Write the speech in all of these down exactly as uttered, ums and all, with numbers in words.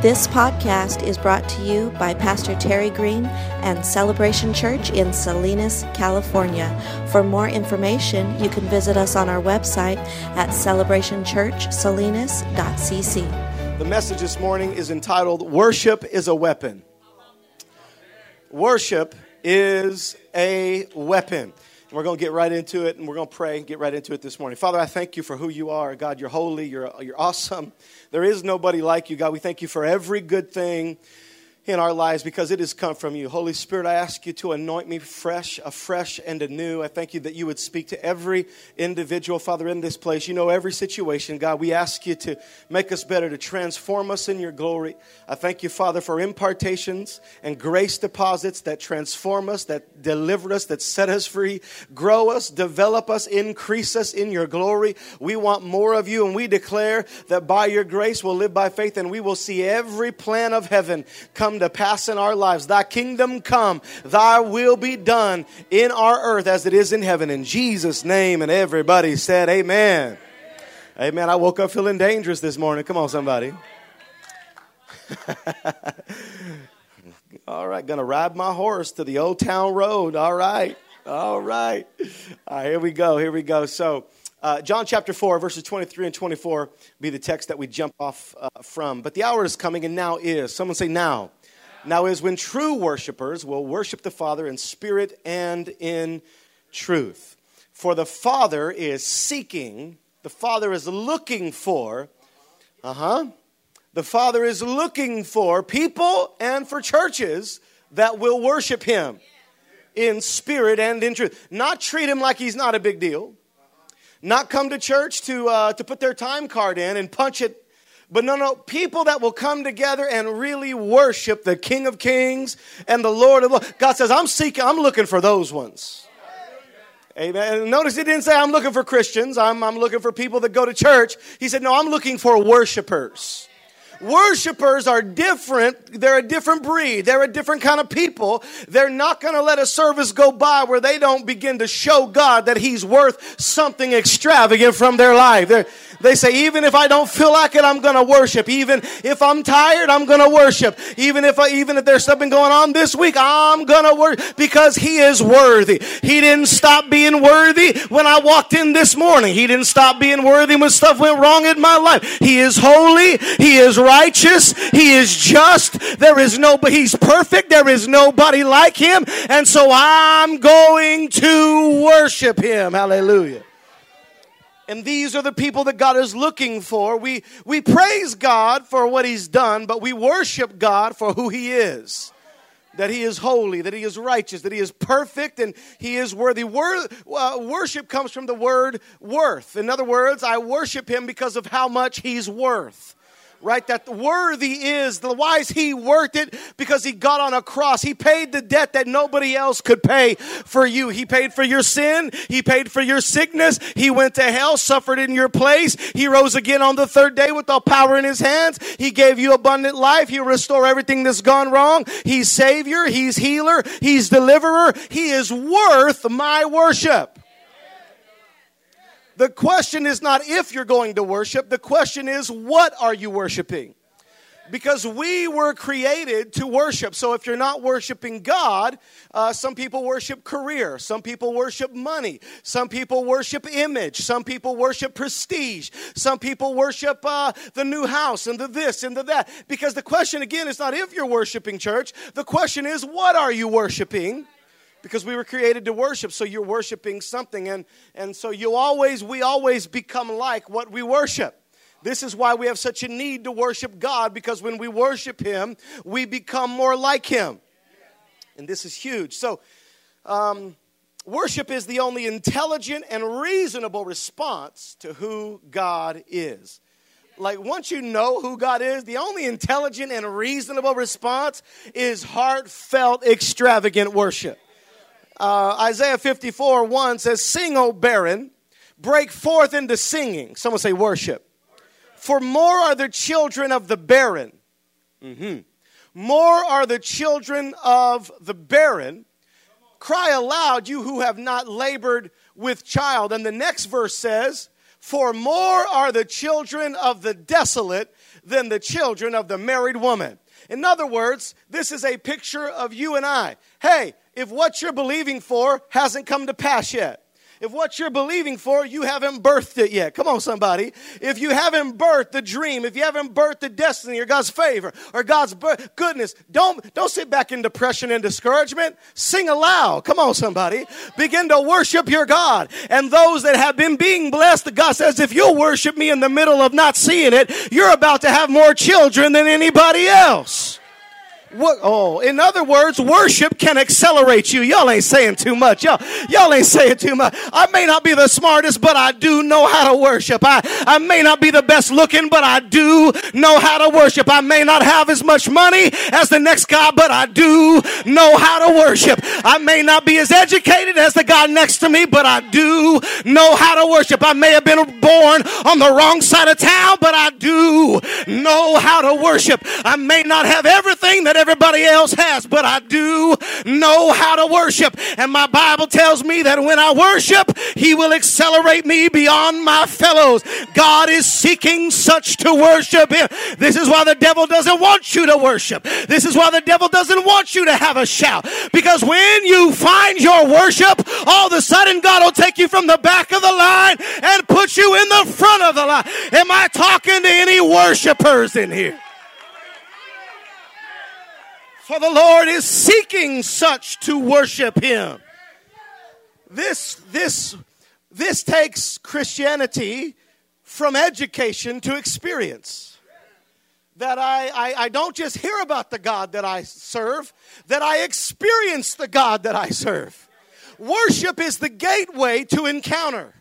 This podcast is brought to you by Pastor Terry Green and Celebration Church in Salinas, California. For more information, you can visit us on our website at celebration church salinas dot c c. The message this morning is entitled, Worship is a Weapon. Worship is a weapon. And we're going to get right into it, and we're going to pray and get right into it this morning. Father, I thank you for who you are. God, you're holy. You're, you're awesome. There is nobody like you, God. We thank you for every good thing in our lives because it has come from you. Holy Spirit, I ask you to anoint me fresh, afresh, and anew. I thank you that you would speak to every individual, Father, in this place. You know every situation, God. We ask you to make us better, to transform us in your glory. I thank you, Father, for impartations and grace deposits that transform us, that deliver us, that set us free, grow us, develop us, increase us in your glory. We want more of you, and we declare that by your grace we'll live by faith, and we will see every plan of heaven come to pass in our lives. Thy kingdom come, thy will be done in our earth as it is in heaven. In Jesus' name, and everybody said amen. Amen. I woke up feeling dangerous this morning. Come on, somebody. All right, gonna ride my horse to the old town road. All right, all right. All right, here we go, here we go. So, uh, John chapter four, verses twenty-three and twenty-four be the text that we jump off uh, from. But the hour is coming, and now is. Someone say now. Now is when true worshipers will worship the Father in spirit and in truth. For the Father is seeking, the Father is looking for, uh-huh, the Father is looking for people and for churches that will worship Him in spirit and in truth. Not treat Him like He's not a big deal. Not come to church to uh, to put their time card in and punch it. But no, no, people that will come together and really worship the King of Kings and the Lord of Lords. God says, I'm seeking, I'm looking for those ones. Amen. And notice He didn't say, I'm looking for Christians. I'm, I'm looking for people that go to church. He said, no, I'm looking for worshipers. Worshipers are different. They're a different breed. They're a different kind of people. They're not going to let a service go by where they don't begin to show God that He's worth something extravagant from their life. They're, they say, even if I don't feel like it, I'm going to worship. Even if I'm tired, I'm going to worship. Even if I, even if there's something going on this week, I'm going to worship because He is worthy. He didn't stop being worthy when I walked in this morning. He didn't stop being worthy when stuff went wrong in my life. He is holy. He is righteous. He is just. There is no, but He's perfect. There is nobody like Him. And so I'm going to worship Him. Hallelujah. And these are the people that God is looking for. We, we praise God for what He's done, but we worship God for who He is. That He is holy, that He is righteous, that He is perfect, and He is worthy. Wor- uh, worship comes from the word worth. In other words, I worship Him because of how much He's worth. Right, that worthy is, the why is He worth it? Because He got on a cross. He paid the debt that nobody else could pay for you. He paid for your sin. He paid for your sickness. He went to hell, suffered in your place. He rose again on the third day with all power in His hands. He gave you abundant life. He'll restore everything that's gone wrong. He's Savior. He's healer. He's deliverer. He is worth my worship. The question is not if you're going to worship. The question is, what are you worshiping? Because we were created to worship. So if you're not worshiping God, uh, some people worship career. Some people worship money. Some people worship image. Some people worship prestige. Some people worship uh, the new house and the this and the that. Because the question, again, is not if you're worshiping, church. The question is, what are you worshiping? Because we were created to worship, so you're worshiping something. And, and so you always, we always become like what we worship. This is why we have such a need to worship God, because when we worship Him, we become more like Him. And this is huge. So um, worship is the only intelligent and reasonable response to who God is. Like, once you know who God is, the only intelligent and reasonable response is heartfelt, extravagant worship. Uh, Isaiah fifty-four one says, sing, O barren, break forth into singing. Someone say worship. For more are the children of the barren. Mm-hmm. More are the children of the barren. Cry aloud, you who have not labored with child. And the next verse says, For more are the children of the desolate than the children of the married woman. In other words, this is a picture of you and I. Hey, if what you're believing for hasn't come to pass yet, if what you're believing for, you haven't birthed it yet. Come on, somebody. If you haven't birthed the dream, if you haven't birthed the destiny or God's favor or God's birth, goodness, don't, don't sit back in depression and discouragement. Sing aloud. Come on, somebody. Begin to worship your God. And those that have been being blessed, God says, if you'll worship me in the middle of not seeing it, you're about to have more children than anybody else. What, oh, in other words, worship can accelerate you. Y'all ain't saying too much. Y'all, y'all ain't saying too much. I may not be the smartest, but I do know how to worship. I, I may not be the best looking, but I do know how to worship. I may not have as much money as the next guy, but I do know how to worship. I may not be as educated as the guy next to me, but I do know how to worship. I may have been born on the wrong side of town, but I do know how to worship. I may not have everything that everybody else has, but I do know how to worship. And my Bible tells me that when I worship, he will accelerate me beyond my fellows. God is seeking such to worship him. This is why the devil doesn't want you to worship. This is why the devil doesn't want you to have a shout. Because when you find your worship, all of a sudden God will take you from the back of the line and put you in the front of the line. Am I talking to any worshipers in here? For the Lord is seeking such to worship him. This, this, this takes Christianity from education to experience. That I, I, I don't just hear about the God that I serve, that I experience the God that I serve. Worship is the gateway to encounter.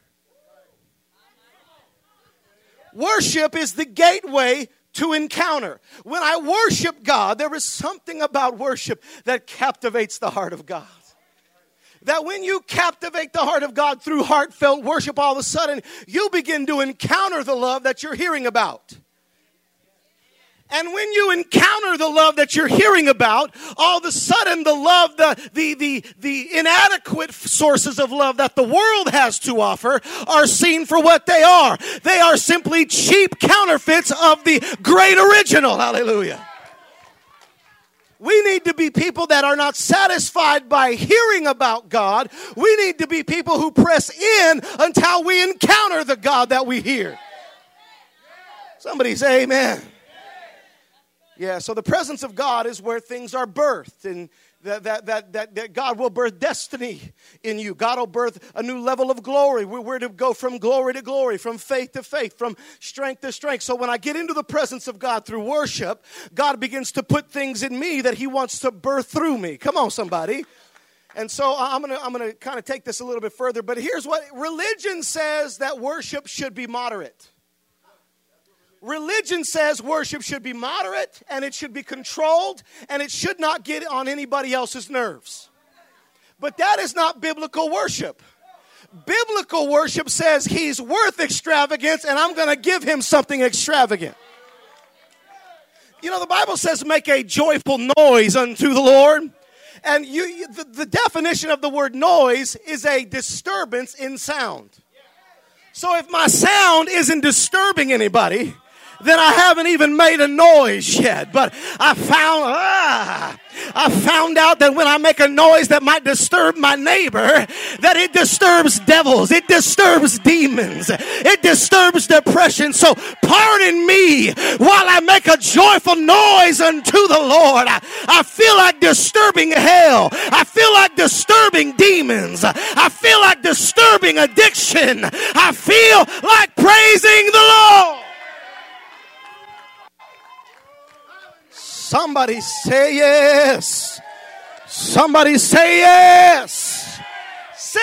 Worship is the gateway to encounter. When I worship God, there is something about worship that captivates the heart of God. That when you captivate the heart of God through heartfelt worship, all of a sudden you begin to encounter the love that you're hearing about. And when you encounter the love that you're hearing about, all of a sudden the love, the, the, the, the inadequate sources of love that the world has to offer are seen for what they are. They are simply cheap counterfeits of the great original. Hallelujah. We need to be people that are not satisfied by hearing about God. We need to be people who press in until we encounter the God that we hear. Somebody say amen. Yeah, so the presence of God is where things are birthed, and that, that, that, that, that God will birth destiny in you. God will birth a new level of glory. We're, we're to go from glory to glory, from faith to faith, from strength to strength. So when I get into the presence of God through worship, God begins to put things in me that he wants to birth through me. Come on, somebody. And so I'm going to I'm going to kind of take this a little bit further, but here's what religion says, that worship should be moderate. Religion says worship should be moderate, and it should be controlled, and it should not get on anybody else's nerves. But that is not biblical worship. Biblical worship says he's worth extravagance, and I'm going to give him something extravagant. You know, the Bible says make a joyful noise unto the Lord. And you, you the, the definition of the word noise is a disturbance in sound. So if my sound isn't disturbing anybody, then I haven't even made a noise yet. But I found, ah, I found out that when I make a noise that might disturb my neighbor, that it disturbs devils, it disturbs demons, it disturbs depression. So pardon me while I make a joyful noise unto the Lord. I, I feel like disturbing hell. I feel like disturbing demons. I feel like disturbing addiction. I feel like praising the Lord. Somebody say yes. Somebody say yes. Say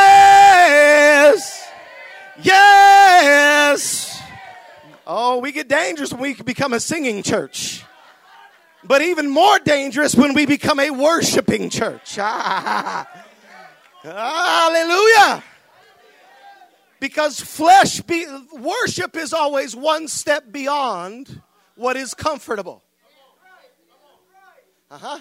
yes. Yes. Oh, we get dangerous when we become a singing church. But even more dangerous when we become a worshiping church. Ah, hallelujah. Because flesh, be, worship is always one step beyond what is comfortable. Uh-huh.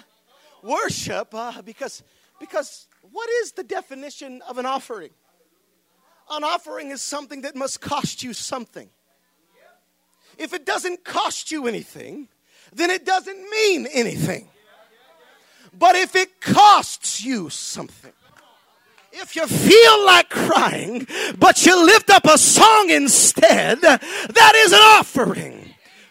Worship, uh, because, because what is the definition of an offering? An offering is something that must cost you something. If it doesn't cost you anything, then it doesn't mean anything. But if it costs you something, if you feel like crying, but you lift up a song instead, that is an offering.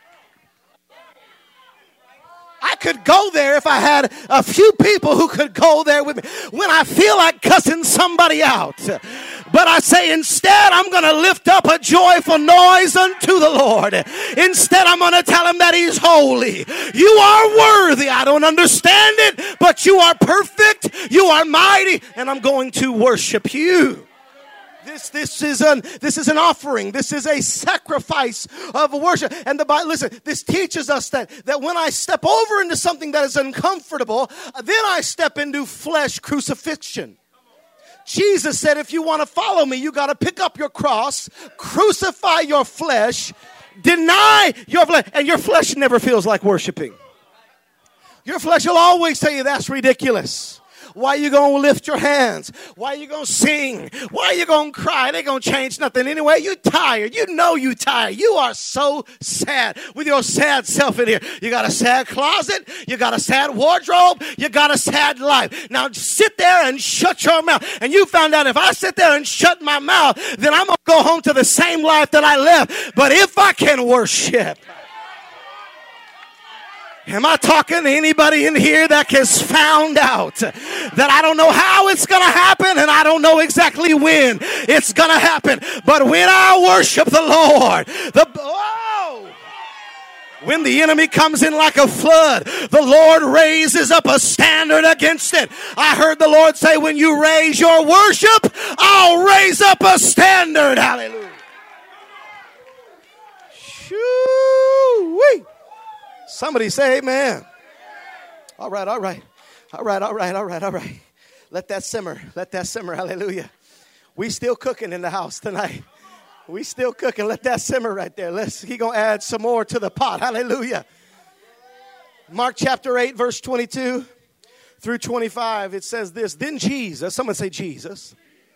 I could go there if I had a few people who could go there with me. When I feel like cussing somebody out, but I say instead I'm going to lift up a joyful noise unto the Lord. Instead I'm going to tell him that he's holy. You are worthy. I don't understand it, but you are perfect. You are mighty, and I'm going to worship you. This, this is an this is an offering. This is a sacrifice of worship. And the Bible, listen, this teaches us that, that when I step over into something that is uncomfortable, then I step into flesh crucifixion. Jesus said, if you want to follow me, you got to pick up your cross, crucify your flesh, deny your flesh, and your flesh never feels like worshiping. Your flesh will always tell you that's ridiculous. Why you going to lift your hands? Why you going to sing? Why you going to cry? It ain't going to change nothing anyway. You tired. You know you tired. You are so sad with your sad self in here. You got a sad closet. You got a sad wardrobe. You got a sad life. Now sit there and shut your mouth. And you found out if I sit there and shut my mouth, then I'm going to go home to the same life that I left. But if I can worship... Am I talking to anybody in here that has found out that I don't know how it's going to happen and I don't know exactly when it's going to happen? But when I worship the Lord, the oh, when the enemy comes in like a flood, the Lord raises up a standard against it. I heard the Lord say, when you raise your worship, I'll raise up a standard. Hallelujah. Shoo-wee. Somebody say amen. All right, all right. All right, all right, all right, all right. Let that simmer. Let that simmer. Hallelujah. We still cooking in the house tonight. We still cooking. Let that simmer right there. Let's, he going to add some more to the pot. Hallelujah. Mark chapter eight, verse twenty-two through twenty-five. It says this. Then Jesus, someone say Jesus.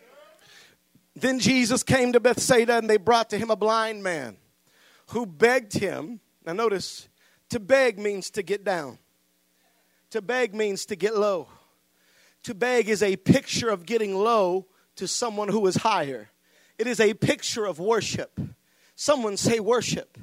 Then Jesus came to Bethsaida, and they brought to him a blind man who begged him. Now notice, to beg means to get down. To beg means to get low. To beg is a picture of getting low to someone who is higher. It is a picture of worship. Someone say worship.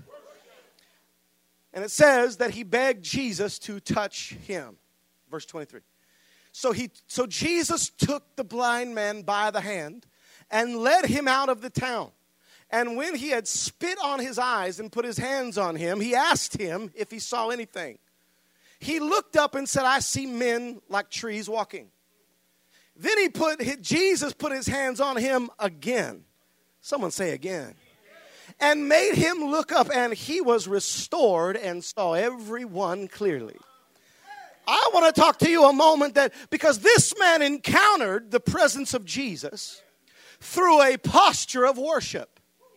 And it says that he begged Jesus to touch him. Verse twenty-three. So he, so Jesus took the blind man by the hand and led him out of the town. And when he had spit on his eyes and put his hands on him, he asked him if he saw anything. He looked up and said, I see men like trees walking. Then he put, Jesus put his hands on him again. Someone say again. And made him look up, and he was restored and saw everyone clearly. I want to talk to you a moment that, because this man encountered the presence of Jesus through a posture of worship.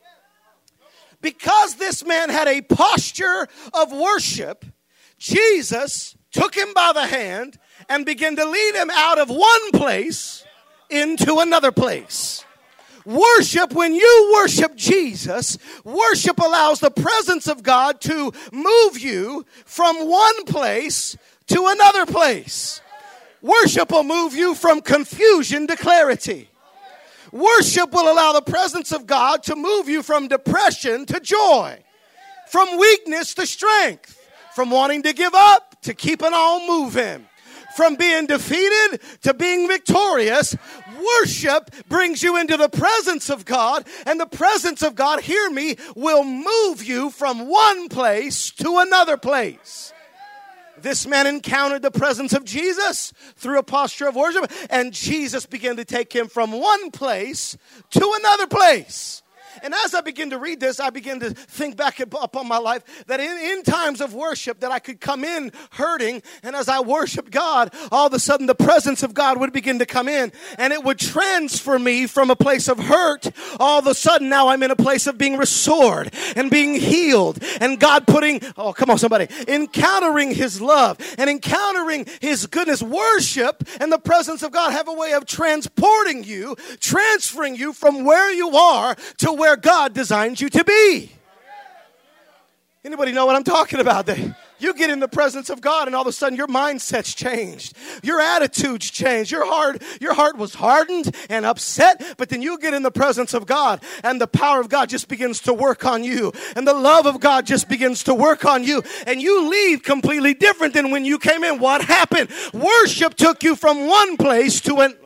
Because this man had a posture of worship, Jesus took him by the hand and began to lead him out of one place into another place. Worship, when you worship Jesus, worship allows the presence of God to move you from one place to another place. Worship will move you from confusion to clarity. Worship will allow the presence of God to move you from depression to joy, from weakness to strength, from wanting to give up to keeping on moving, from being defeated to being victorious. Worship brings you into the presence of God, and the presence of God, hear me, will move you from one place to another place. This man encountered the presence of Jesus through a posture of worship, and Jesus began to take him from one place to another place. And as I begin to read this, I begin to think back upon my life that in, in times of worship that I could come in hurting, and as I worship God, all of a sudden the presence of God would begin to come in, and it would transfer me from a place of hurt. All of a sudden now I'm in a place of being restored and being healed, and God putting, oh come on somebody, encountering His love and encountering His goodness. Worship and the presence of God have a way of transporting you, transferring you from where you are to where God designed you to be. Anybody know what I'm talking about? You get in the presence of God and all of a sudden your mindset's changed. Your attitude's changed. Your heart, your heart was hardened and upset, but then you get in the presence of God and the power of God just begins to work on you. And the love of God just begins to work on you. And you leave completely different than when you came in. What happened? Worship took you from one place to an...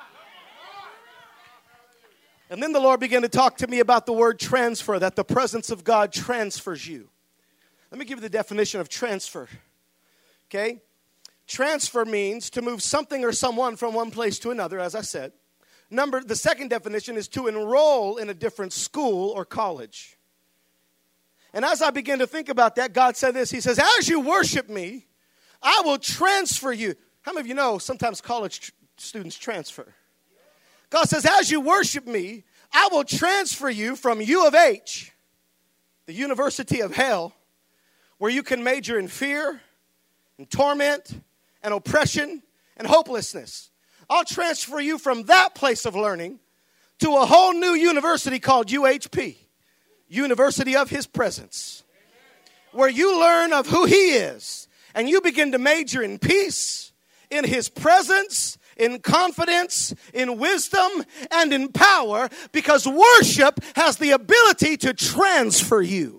And then the Lord began to talk to me about the word transfer, that the presence of God transfers you. Let me give you the definition of transfer. Okay? Transfer means to move something or someone from one place to another, as I said. Number, the second definition is to enroll in a different school or college. And as I began to think about that, God said this. He says, as you worship me, I will transfer you. How many of you know sometimes college tr- students transfer? God says, as you worship me, I will transfer you from U of H, the University of Hell, where you can major in fear and torment and oppression and hopelessness. I'll transfer you from that place of learning to a whole new university called U H P, University of His Presence, where you learn of who He is and you begin to major in peace, in His presence, in confidence, in wisdom, and in power, because worship has the ability to transfer you.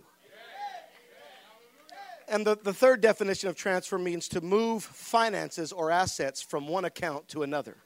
And the, the third definition of transfer means to move finances or assets from one account to another.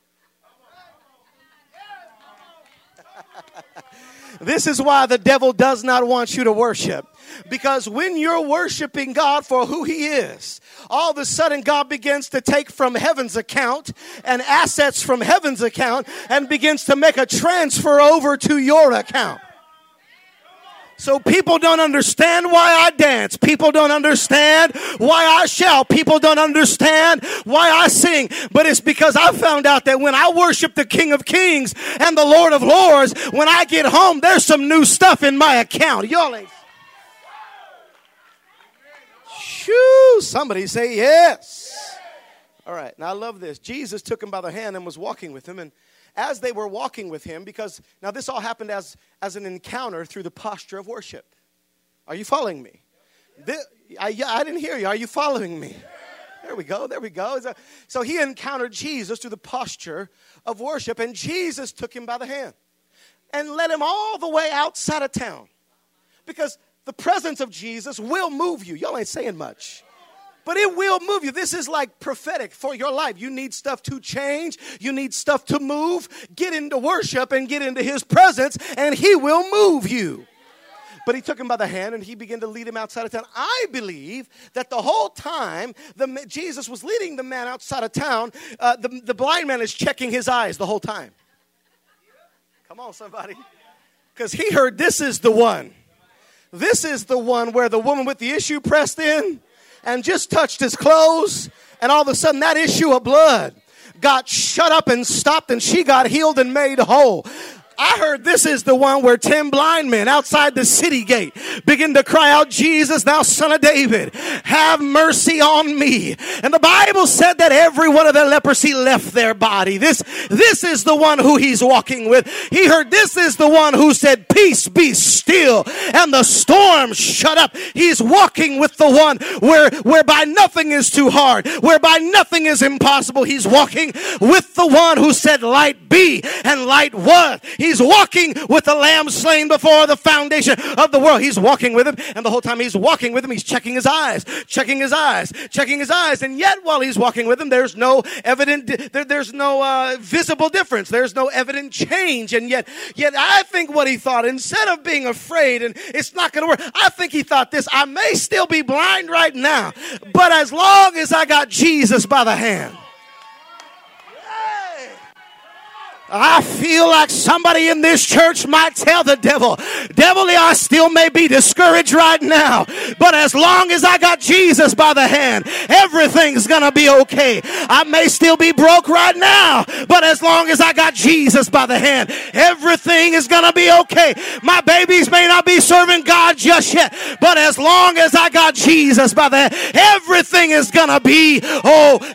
This is why the devil does not want you to worship. Because when you're worshiping God for who He is, all of a sudden God begins to take from heaven's account and assets from heaven's account and begins to make a transfer over to your account. So people don't understand why I dance. People don't understand why I shout. People don't understand why I sing. But it's because I found out that when I worship the King of Kings and the Lord of Lords, when I get home, there's some new stuff in my account. Y'all ain't... Shoo, somebody say yes. All right, now I love this. Jesus took him by the hand and was walking with him. And as they were walking with him, because now this all happened as, as an encounter through the posture of worship. Are you following me? This, I, I didn't hear you. Are you following me? There we go. There we go. So he encountered Jesus through the posture of worship. And Jesus took him by the hand and led him all the way outside of town. Because the presence of Jesus will move you. Y'all ain't saying much. But it will move you. This is like prophetic for your life. You need stuff to change. You need stuff to move. Get into worship and get into His presence, and He will move you. But he took him by the hand and he began to lead him outside of town. I believe that the whole time the, Jesus was leading the man outside of town, uh, the, the blind man is checking his eyes the whole time. Come on, somebody. Because he heard this is the one. This is the one where the woman with the issue pressed in and just touched his clothes, and all of a sudden that issue of blood got shut up and stopped, and she got healed and made whole. I heard this is the one where ten blind men outside the city gate begin to cry out, Jesus, thou son of David, have mercy on me. And the Bible said that every one of their leprosy left their body. This, this is the one who he's walking with. He heard this is the one who said, peace be still, and the storm shut up. He's walking with the one where, whereby nothing is too hard, whereby nothing is impossible. He's walking with the one who said, light be, and light was. He's walking with the lamb slain before the foundation of the world. He's walking with him, and the whole time he's walking with him, he's checking his eyes, checking his eyes, checking his eyes. And yet, while he's walking with him, there's no evident, there, there's no uh, visible difference. There's no evident change. And yet, yet I think what he thought, instead of being afraid and it's not going to work, I think he thought this: I may still be blind right now, but as long as I got Jesus by the hand. I feel like somebody in this church might tell the devil, devil, I still may be discouraged right now, but as long as I got Jesus by the hand, everything's going to be okay. I may still be broke right now, but as long as I got Jesus by the hand, everything is going to be okay. My babies may not be serving God just yet, but as long as I got Jesus by the hand, everything is going to be okay.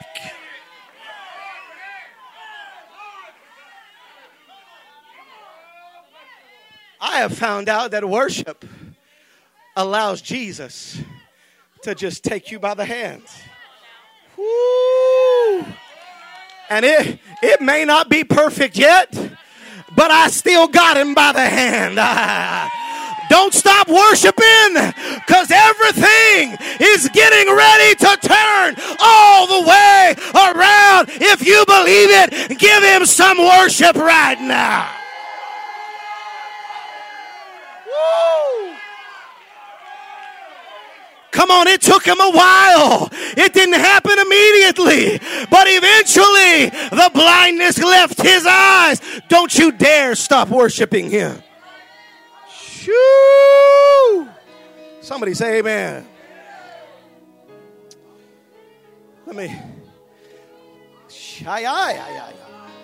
I have found out that worship allows Jesus to just take you by the hand. Woo. And it, it may not be perfect yet, but I still got him by the hand. Don't stop worshiping, because everything is getting ready to turn all the way around. If you believe it, give him some worship right now. Come on, it took him a while. It didn't happen immediately. But eventually, the blindness left his eyes. Don't you dare stop worshiping him. Shoo! Somebody say amen. Let me. Ay, ay, ay, ay.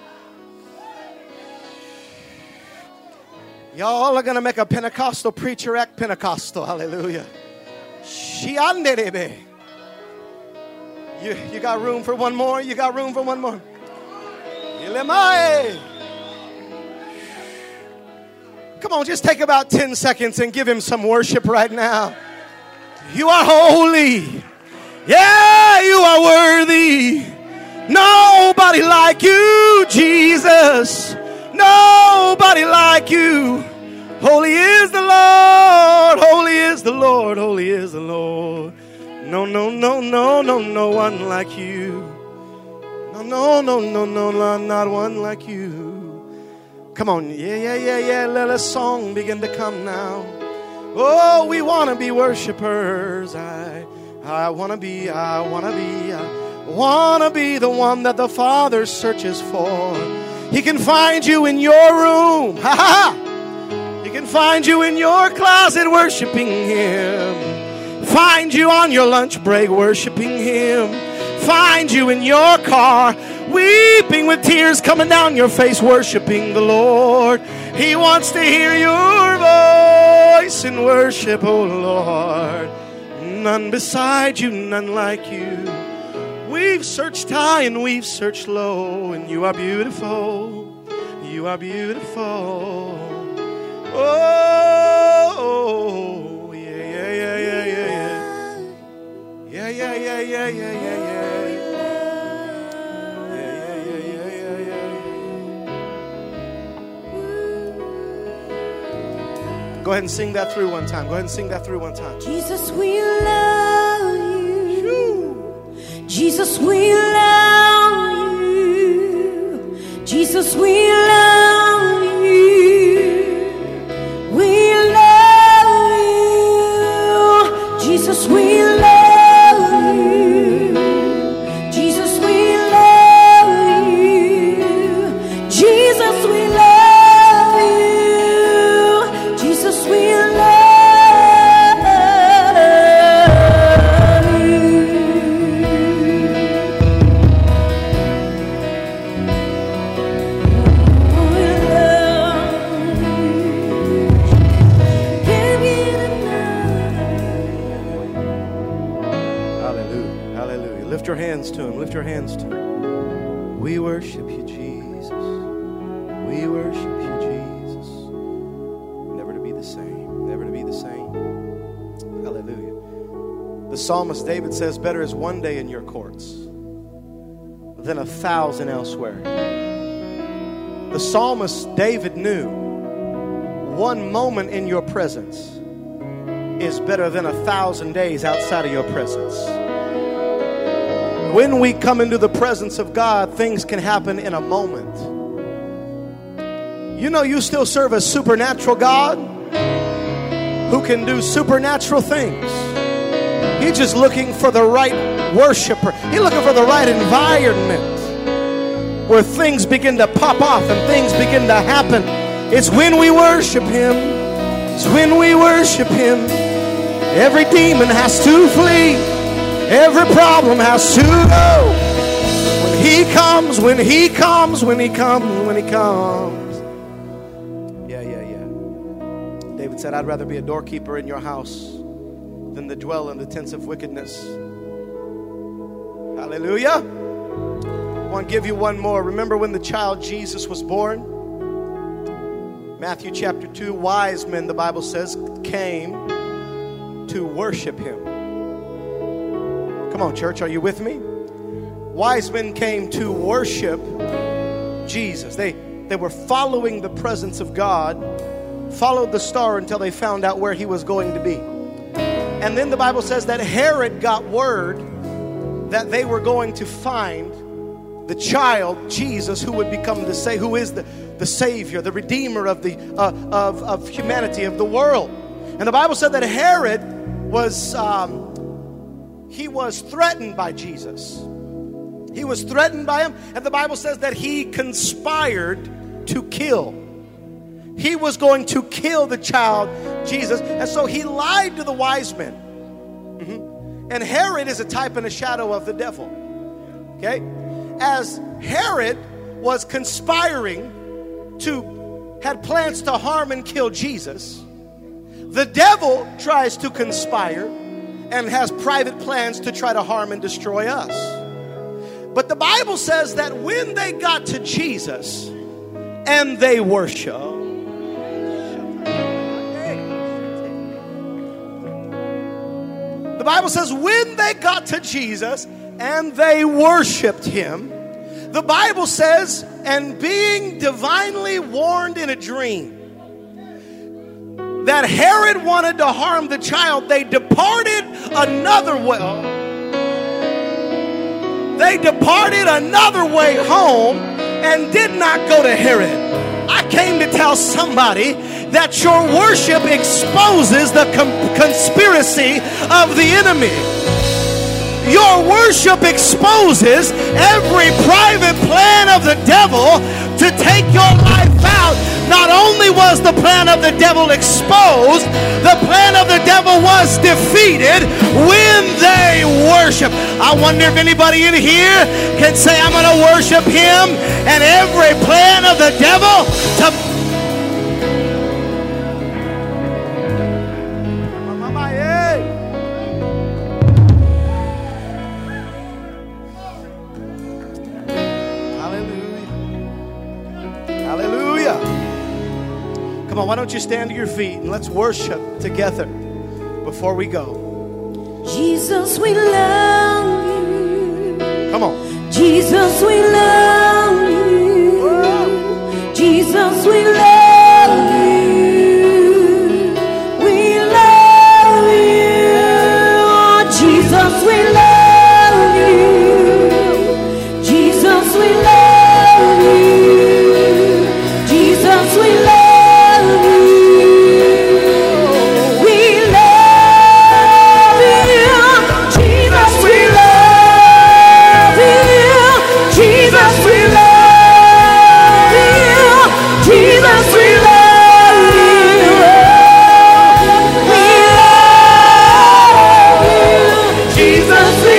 Y'all are going to make a Pentecostal preacher act Pentecostal. Hallelujah. You, you got room for one more? You got room for one more? Come on, just take about ten seconds and give him some worship right now. You are holy. Yeah, you are worthy. Nobody like you, Jesus. Nobody like you. Holy is the Lord. Holy is the Lord. Holy is the Lord. No, no, no, no, no, no one like you. No, no, no, no, no, no, not one like you. Come on. Yeah, yeah, yeah, yeah. Let a song begin to come now. Oh, we want to be worshipers. I, I want to be, I want to be, I want to be the one that the Father searches for. He can find you in your room. Ha ha! He can find you in your closet worshiping him. Find you on your lunch break worshiping him. Find you in your car weeping with tears coming down your face worshiping the Lord. He wants to hear your voice in worship, oh Lord. None beside you, none like you. We've searched high and we've searched low, and you are beautiful. You are beautiful. Oh, yeah, yeah, yeah, yeah, yeah, yeah, yeah, yeah, yeah, yeah, yeah, yeah, yeah, yeah, yeah, yeah, yeah. Go ahead and sing that through one time. Go ahead and sing that through one time. Jesus, we love you. Jesus, we love you. Jesus, we love you. We love you. Jesus, we love you. Jesus, we love you. Jesus, we love you. Jesus, we love you. Lift your hands to him. Lift your hands to him. We worship you, Jesus. We worship you, Jesus. Never to be the same. Never to be the same. Hallelujah. The psalmist David says, better is one day in your courts than a thousand elsewhere. The psalmist David knew one moment in your presence is better than a thousand days outside of your presence. When we come into the presence of God, things can happen in a moment. You know, you still serve a supernatural God who can do supernatural things. He's just looking for the right worshiper. He's looking for the right environment where things begin to pop off and things begin to happen. It's when we worship Him. It's when we worship Him. Every demon has to flee. Every problem has to go. When He comes, when He comes, when He comes, when He comes. Yeah, yeah, yeah. David said, I'd rather be a doorkeeper in your house than to dwell in the tents of wickedness. Hallelujah. I want to give you one more. Remember when the child Jesus was born? Matthew chapter two, wise men, the Bible says, came to worship Him. Come on, church, are you with me? Wise men came to worship Jesus. They, they were following the presence of God, followed the star until they found out where He was going to be. And then the Bible says that Herod got word that they were going to find the child Jesus, who would become the say, who is the, the Savior, the Redeemer of the uh, of of humanity, of the world. And the Bible said that Herod was um, he was threatened by Jesus. He was threatened by him, and the Bible says that he conspired to kill. He was going to kill the child Jesus, and so he lied to the wise men. Mm-hmm. And Herod is a type and a shadow of the devil. Okay? As Herod was conspiring to, had plans to harm and kill Jesus, the devil tries to conspire and has private plans to try to harm and destroy us. But the Bible says that when they got to Jesus and they worship, the Bible says when they got to Jesus and they worshiped Him, the Bible says, and being divinely warned in a dream that Herod wanted to harm the child, they departed another way. They departed another way home and did not go to Herod. I came to tell somebody that your worship exposes the com- conspiracy of the enemy. Your worship exposes every private plan of the devil to take your life out. Not only was the plan of the devil exposed, the plan of the devil was defeated when they worship. I wonder if anybody in here can say, I'm going to worship Him, and every plan of the devil to Come on, why don't you stand to your feet and let's worship together before we go. Jesus, we love you. Come on. Jesus, we love you. Whoa. Jesus, we love you. We love you. Jesus, we love you. Jesus, we love you. Jesus, we love you. Jesus,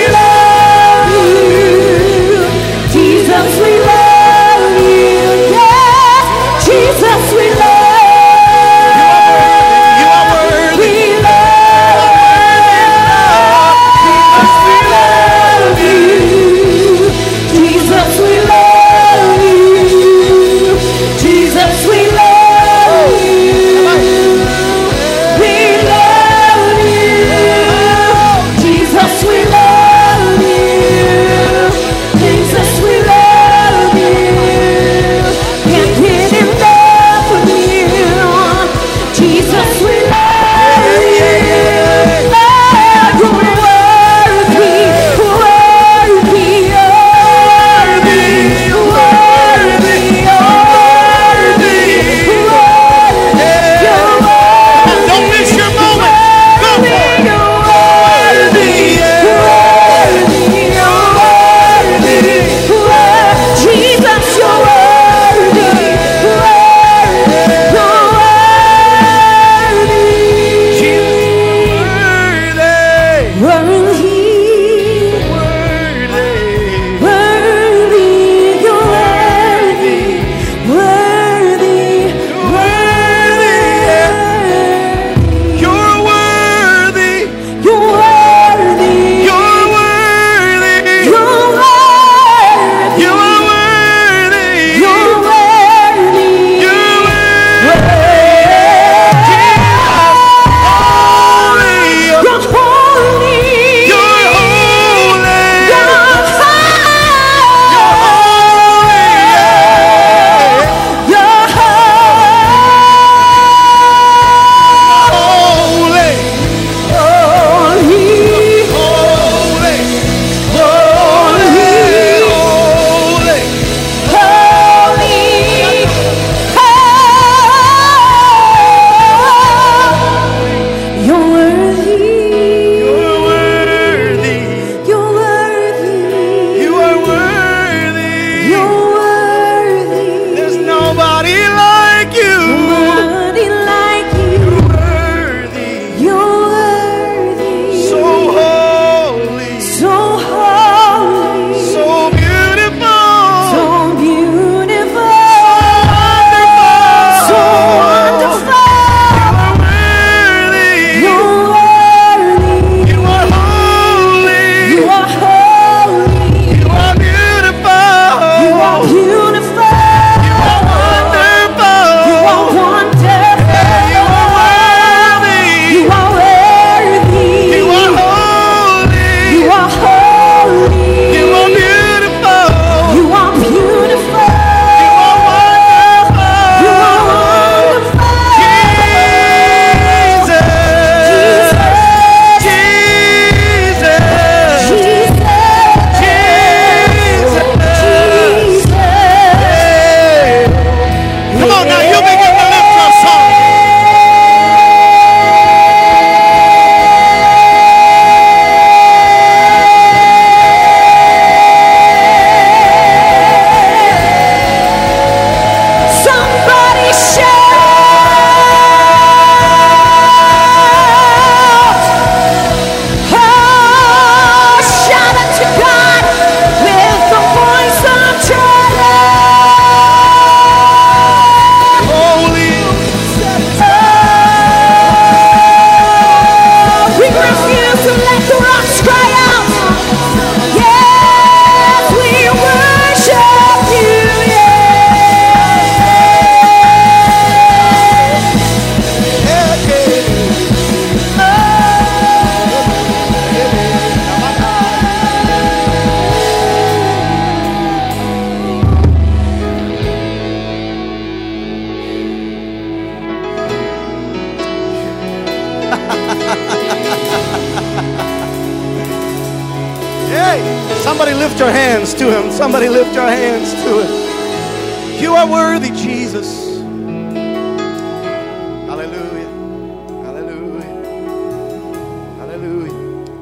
Somebody lift your hands to him. Somebody lift your hands to him. You are worthy, Jesus. Hallelujah. Hallelujah. Hallelujah.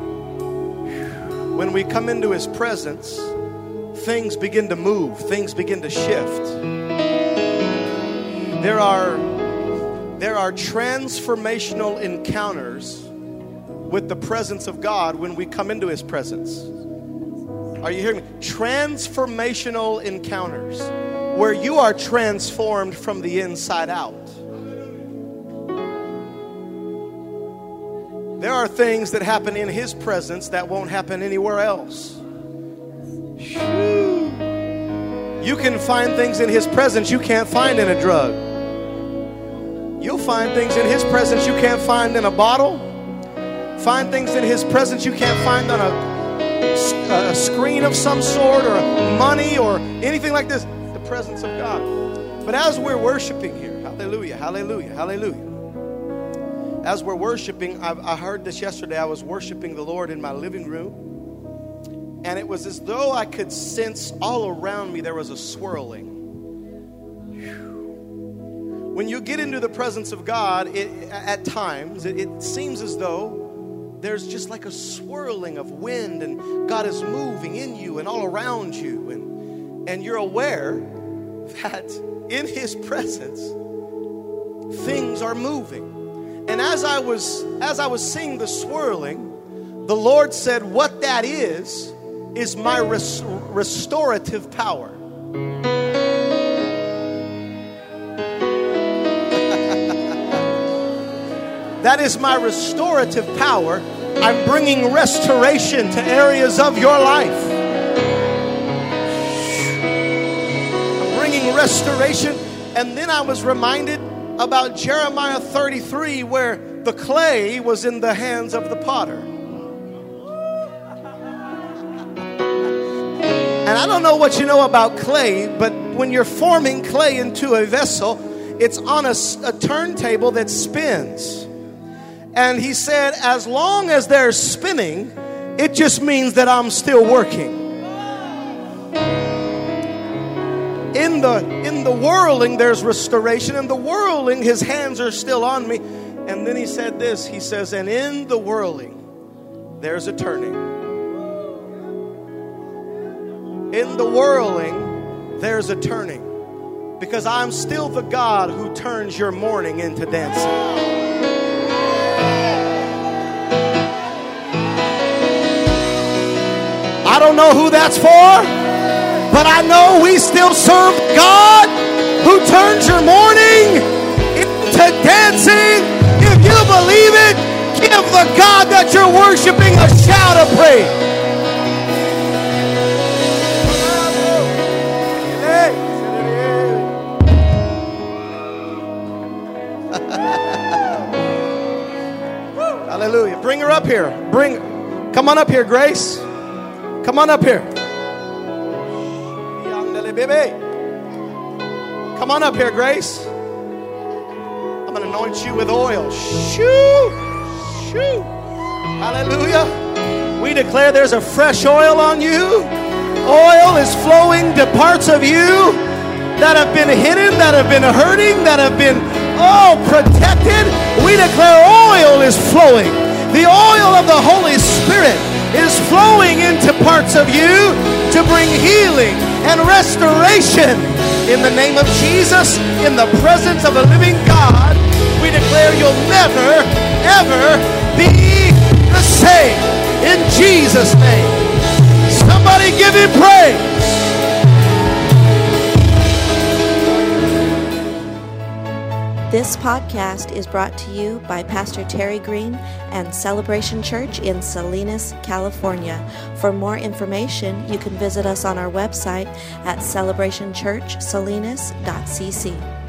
When we come into his presence, things begin to move. Things begin to shift. There are, there are transformational encounters with the presence of God when we come into his presence. Are you hearing me? Transformational encounters where you are transformed from the inside out. There are things that happen in his presence that won't happen anywhere else. You can find things in his presence you can't find in a drug. You'll find things in his presence you can't find in a bottle. Find things in his presence you can't find on a, a screen of some sort or money or anything like this. The presence of God. But as we're worshiping here, hallelujah, hallelujah, hallelujah. As we're worshiping, I, I heard this yesterday. I was worshiping the Lord in my living room. And it was as though I could sense all around me there was a swirling. When you get into the presence of God, it, at times, it, it seems as though there's just like a swirling of wind, and God is moving in you and all around you. And, and you're aware that in his presence, things are moving. And as I was, as I was seeing the swirling, the Lord said, what that is, is my res- restorative power. That is my restorative power. I'm bringing restoration to areas of your life. I'm bringing restoration. And then I was reminded about Jeremiah thirty-three, where the clay was in the hands of the potter. And I don't know what you know about clay, but when you're forming clay into a vessel, it's on a, a turntable that spins. And he said, as long as they're spinning, it just means that I'm still working. In the, in the whirling, there's restoration. In the whirling, his hands are still on me. And then he said this, he says, and in the whirling, there's a turning. In the whirling, there's a turning. Because I'm still the God who turns your mourning into dancing. I don't know who that's for, but I know we still serve God who turns your mourning into dancing. If you believe it, give the God that you're worshiping a shout of praise. Hallelujah. Bring her up here. Bring, come on up here, Grace. Come on up here. Come on up here, Grace. I'm going to anoint you with oil. Shoo! Shoo! Hallelujah. We declare there's a fresh oil on you. Oil is flowing to parts of you that have been hidden, that have been hurting, that have been, oh, protected. We declare oil is flowing. The oil of the Holy Spirit is flowing into parts of you to bring healing and restoration. In the name of Jesus, in the presence of the living God, we declare you'll never, ever be the same. In Jesus' name. Somebody give him praise. This podcast is brought to you by Pastor Terry Green and Celebration Church in Salinas, California. For more information, you can visit us on our website at celebration church salinas dot c c.